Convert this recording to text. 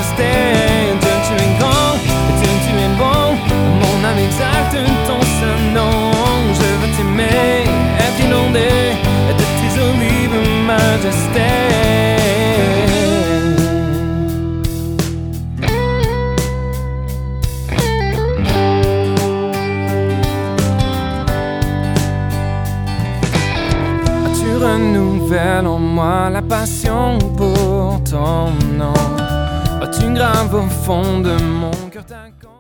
majesté. Dieu, tu es grand, Dieu, tu es bon, mon âme exalte ton saint nom. Je veux t'aimer, être inondé de tes olives, majesté. Renouvelle en moi la passion pour ton nom. Oh, tu graves au fond de mon cœur ta